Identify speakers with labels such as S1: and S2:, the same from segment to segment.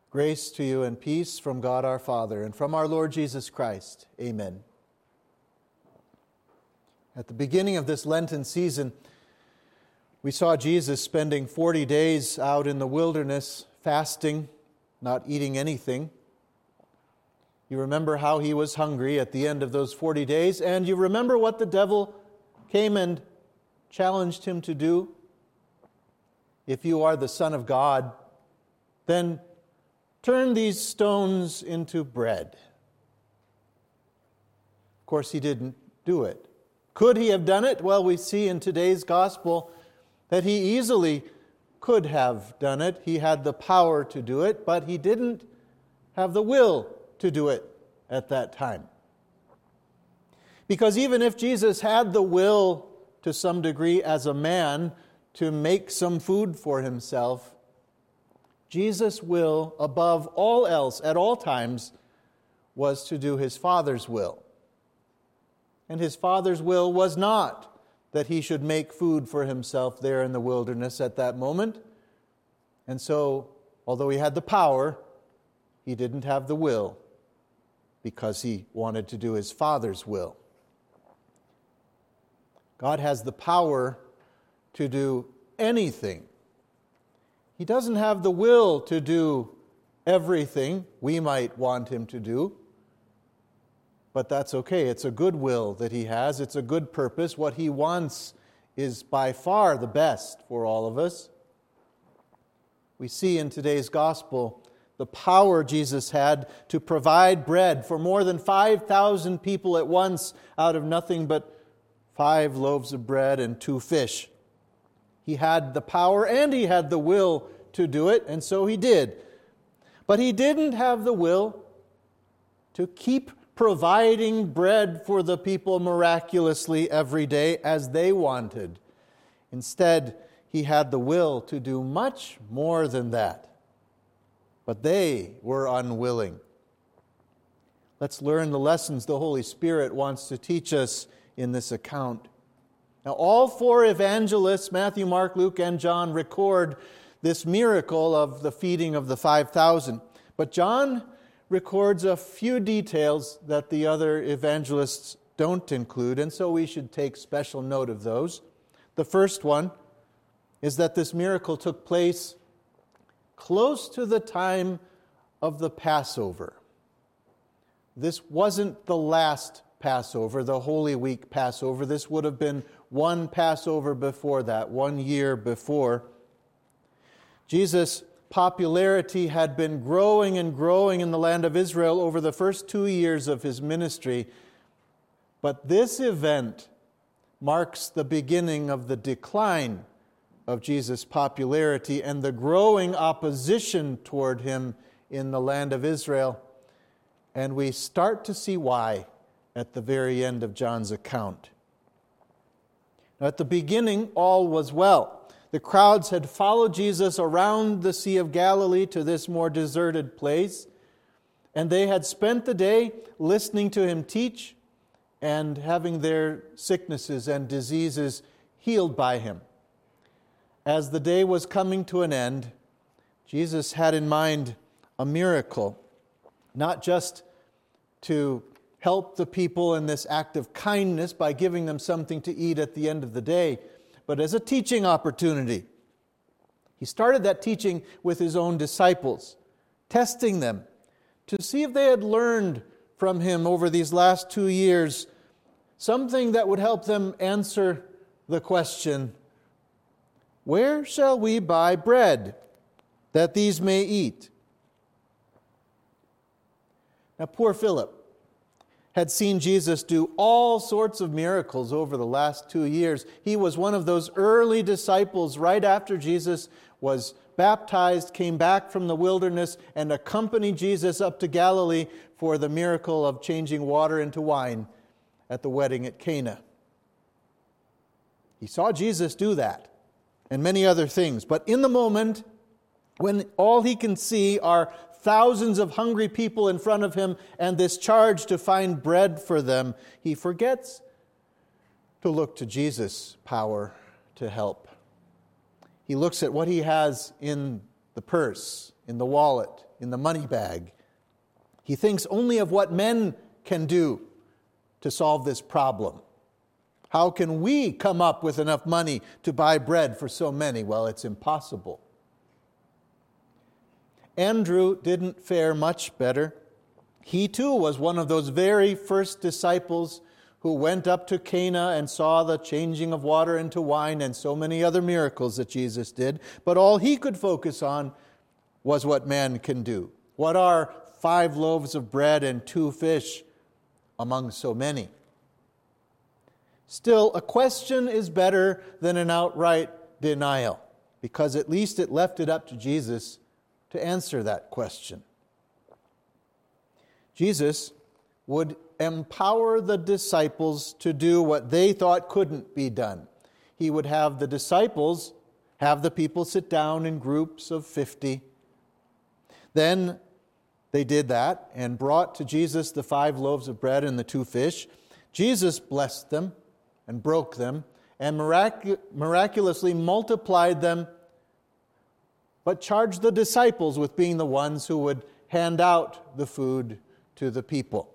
S1: Grace to you and peace from God our Father and from our Lord Jesus Christ. Amen. At the beginning of this Lenten season, we saw Jesus spending 40 days out in the wilderness, fasting, not eating anything. You remember how he was hungry at the end of those 40 days, and you remember what the devil came and challenged him to do? If you are the Son of God, then turn these stones into bread. Of course, he didn't do it. Could he have done it? Well, we see in today's gospel that he easily could have done it. He had the power to do it, but he didn't have the will to do it at that time. Because even if Jesus had the will to some degree as a man to make some food for himself, Jesus' will, above all else, at all times, was to do his Father's will. And his Father's will was not that he should make food for himself there in the wilderness at that moment. And so, although he had the power, he didn't have the will because he wanted to do his Father's will. God has the power to do anything. He doesn't have the will to do everything we might want him to do, but that's okay. It's a good will that he has. It's a good purpose. What he wants is by far the best for all of us. We see in today's gospel the power Jesus had to provide bread for more than 5,000 people at once out of nothing but 5 loaves of bread and 2 fish. He had the power and he had the will to do it, and so he did. But he didn't have the will to keep providing bread for the people miraculously every day as they wanted. Instead, he had the will to do much more than that. But they were unwilling. Let's learn the lessons the Holy Spirit wants to teach us in this account. Now, all 4 evangelists, Matthew, Mark, Luke, and John, record this miracle of the feeding of the 5,000. But John records a few details that the other evangelists don't include, and so we should take special note of those. The first one is that this miracle took place close to the time of the Passover. This wasn't the last Passover, the Holy Week Passover. This would have been one Passover before that, 1 year before. Jesus' popularity had been growing and growing in the land of Israel over the first 2 years of his ministry. But this event marks the beginning of the decline of Jesus' popularity and the growing opposition toward him in the land of Israel. And we start to see why at the very end of John's account. Now, at the beginning, all was well. The crowds had followed Jesus around the Sea of Galilee to this more deserted place, and they had spent the day listening to him teach and having their sicknesses and diseases healed by him. As the day was coming to an end, Jesus had in mind a miracle, not just to help the people in this act of kindness by giving them something to eat at the end of the day, but as a teaching opportunity. He started that teaching with his own disciples, testing them to see if they had learned from him over these last 2 years something that would help them answer the question, where shall we buy bread that these may eat? Now, poor Philip had seen Jesus do all sorts of miracles over the last 2 years. He was one of those early disciples right after Jesus was baptized, came back from the wilderness, and accompanied Jesus up to Galilee for the miracle of changing water into wine at the wedding at Cana. He saw Jesus do that and many other things. But in the moment, when all he can see are thousands of hungry people in front of him and this charge to find bread for them, he forgets to look to Jesus' power to help. He looks at what he has in the purse, in the wallet, in the money bag. He thinks only of what men can do to solve this problem. How can we come up with enough money to buy bread for so many? Well, it's impossible. Andrew didn't fare much better. He too was one of those very first disciples who went up to Cana and saw the changing of water into wine and so many other miracles that Jesus did. But all he could focus on was what man can do. What are 5 loaves of bread and 2 fish among so many? Still, a question is better than an outright denial, because at least it left it up to Jesus to answer that question. Jesus would empower the disciples to do what they thought couldn't be done. He would have the disciples have the people sit down in groups of 50. Then they did that and brought to Jesus the 5 loaves of bread and the 2 fish. Jesus blessed them and broke them and miraculously multiplied them, but charged the disciples with being the ones who would hand out the food to the people.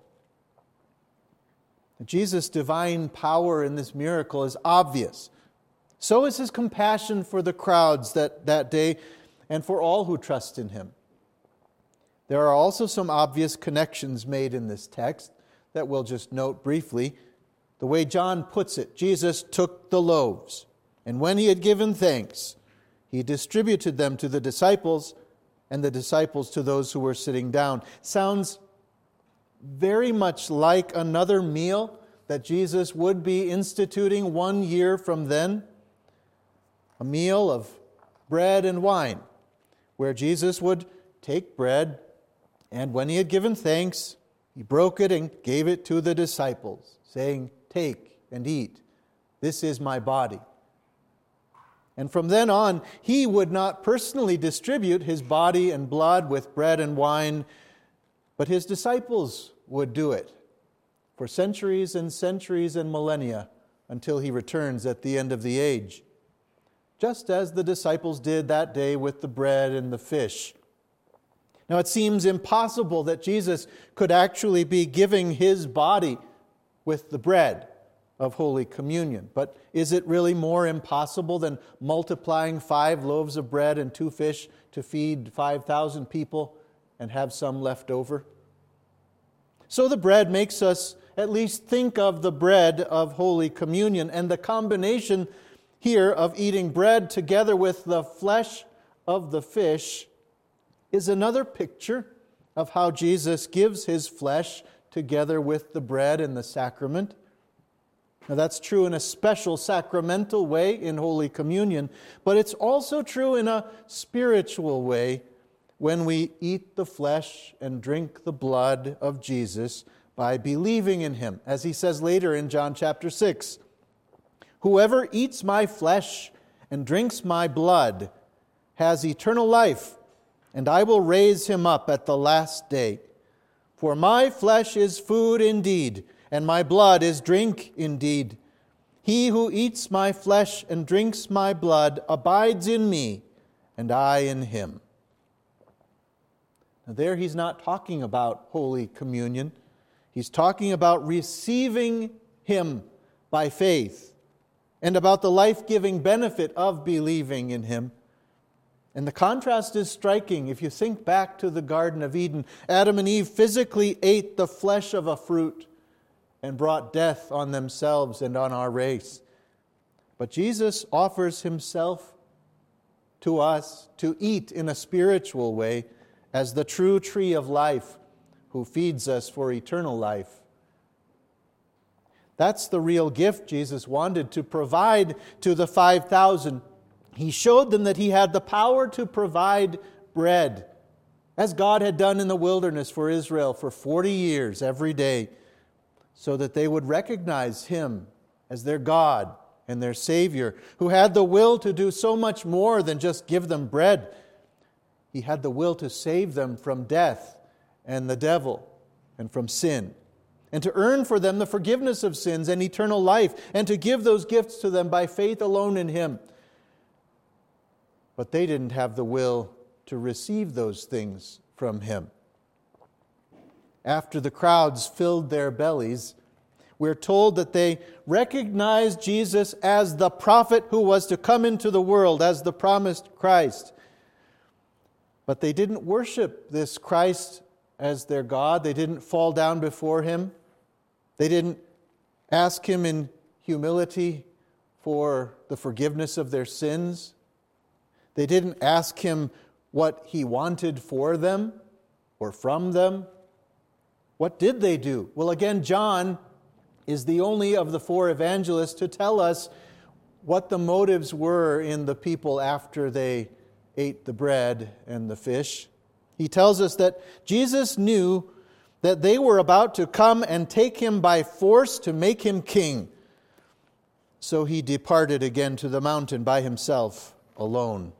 S1: Jesus' divine power in this miracle is obvious. So is his compassion for the crowds that day and for all who trust in him. There are also some obvious connections made in this text that we'll just note briefly. The way John puts it, Jesus took the loaves, and when he had given thanks, he distributed them to the disciples, and the disciples to those who were sitting down. Sounds very much like another meal that Jesus would be instituting 1 year from then. A meal of bread and wine, where Jesus would take bread, and when he had given thanks, he broke it and gave it to the disciples, saying, "Take and eat. This is my body." And from then on, he would not personally distribute his body and blood with bread and wine, but his disciples would do it for centuries and millennia until he returns at the end of the age, just as the disciples did that day with the bread and the fish. Now, it seems impossible that Jesus could actually be giving his body with the bread of Holy Communion. But is it really more impossible than multiplying 5 loaves of bread and 2 fish to feed 5,000 people and have some left over? So the bread makes us at least think of the bread of Holy Communion, and the combination here of eating bread together with the flesh of the fish is another picture of how Jesus gives his flesh together with the bread in the sacrament. Now, that's true in a special sacramental way in Holy Communion, but it's also true in a spiritual way when we eat the flesh and drink the blood of Jesus by believing in him. As he says later in John chapter 6, "Whoever eats my flesh and drinks my blood has eternal life, and I will raise him up at the last day. For my flesh is food indeed, and my blood is drink indeed. He who eats my flesh and drinks my blood abides in me, and I in him." Now there he's not talking about Holy Communion. He's talking about receiving him by faith and about the life-giving benefit of believing in him. And the contrast is striking. If you think back to the Garden of Eden, Adam and Eve physically ate the flesh of a fruit and brought death on themselves and on our race. But Jesus offers himself to us to eat in a spiritual way as the true tree of life who feeds us for eternal life. That's the real gift Jesus wanted to provide to the 5,000. He showed them that he had the power to provide bread, as God had done in the wilderness for Israel for 40 years every day, so that they would recognize him as their God and their Savior, who had the will to do so much more than just give them bread. He had the will to save them from death and the devil and from sin, and to earn for them the forgiveness of sins and eternal life, and to give those gifts to them by faith alone in him. But they didn't have the will to receive those things from him. After the crowds filled their bellies, we're told that they recognized Jesus as the prophet who was to come into the world, as the promised Christ. But they didn't worship this Christ as their God. They didn't fall down before him. They didn't ask him in humility for the forgiveness of their sins. They didn't ask him what he wanted for them or from them. What did they do? Well, again, John is the only of the four evangelists to tell us what the motives were in the people after they ate the bread and the fish. He tells us that Jesus knew that they were about to come and take him by force to make him king. So he departed again to the mountain by himself alone.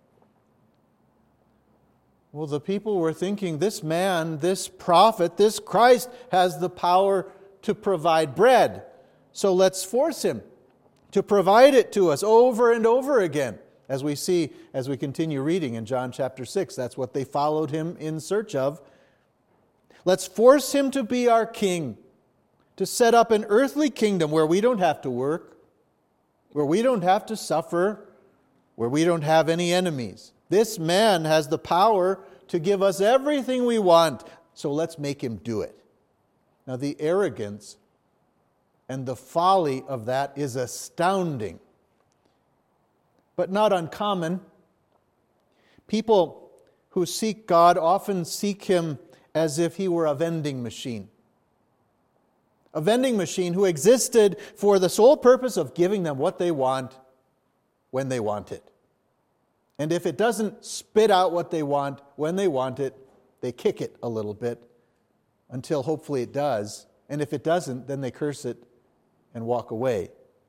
S1: Well, the people were thinking, this man, this prophet, this Christ has the power to provide bread. So let's force him to provide it to us over and over again. As we see, as we continue reading in John chapter 6, that's what they followed him in search of. Let's force him to be our king, to set up an earthly kingdom where we don't have to work, where we don't have to suffer, where we don't have any enemies. This man has the power to give us everything we want, so let's make him do it. Now, the arrogance and the folly of that is astounding, but not uncommon. People who seek God often seek him as if he were a vending machine. A vending machine who existed for the sole purpose of giving them what they want when they want it. And if it doesn't spit out what they want when they want it, they kick it a little bit until hopefully it does. And if it doesn't, then they curse it and walk away.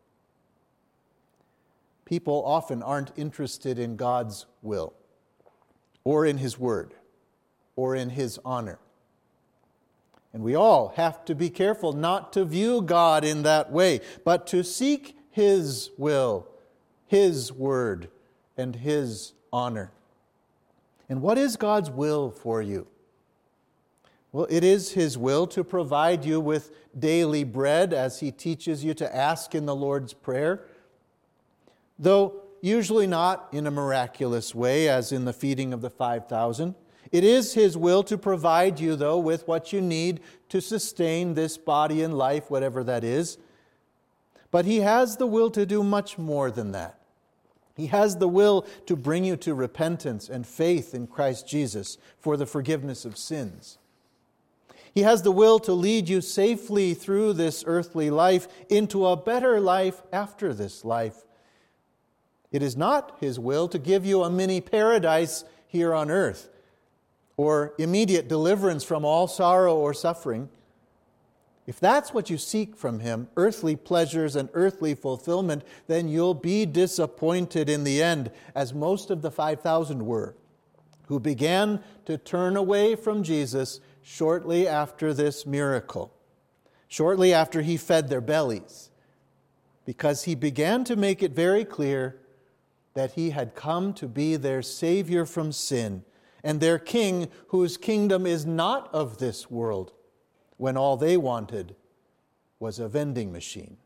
S1: People often aren't interested in God's will, or in his word, or in his honor. And we all have to be careful not to view God in that way, but to seek his will, his word, and his honor. And what is God's will for you? Well, it is his will to provide you with daily bread, as he teaches you to ask in the Lord's Prayer, though usually not in a miraculous way, as in the feeding of the 5,000. It is his will to provide you, though, with what you need to sustain this body and life, whatever that is. But he has the will to do much more than that. He has the will to bring you to repentance and faith in Christ Jesus for the forgiveness of sins. He has the will to lead you safely through this earthly life into a better life after this life. It is not his will to give you a mini paradise here on earth, or immediate deliverance from all sorrow or suffering. If that's what you seek from him, earthly pleasures and earthly fulfillment, then you'll be disappointed in the end, as most of the 5,000 were, who began to turn away from Jesus shortly after this miracle, shortly after he fed their bellies, because he began to make it very clear that he had come to be their Savior from sin, and their king, whose kingdom is not of this world, when all they wanted was a vending machine.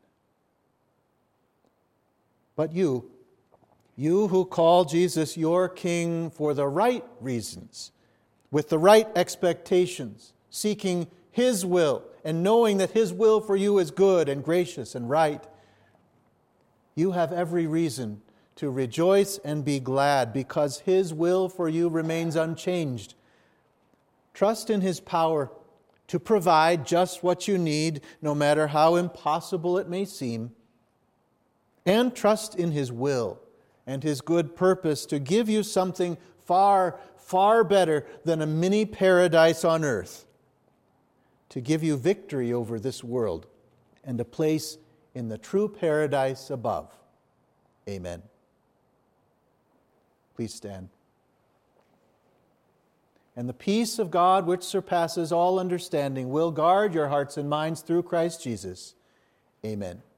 S1: But you who call Jesus your king for the right reasons, with the right expectations, seeking his will, and knowing that his will for you is good and gracious and right, you have every reason to rejoice and be glad, because his will for you remains unchanged. Trust in his power to provide just what you need, no matter how impossible it may seem. And trust in his will and his good purpose to give you something far, far better than a mini paradise on earth, to give you victory over this world and a place in the true paradise above. Amen. Please stand. And the peace of God, which surpasses all understanding, will guard your hearts and minds through Christ Jesus. Amen.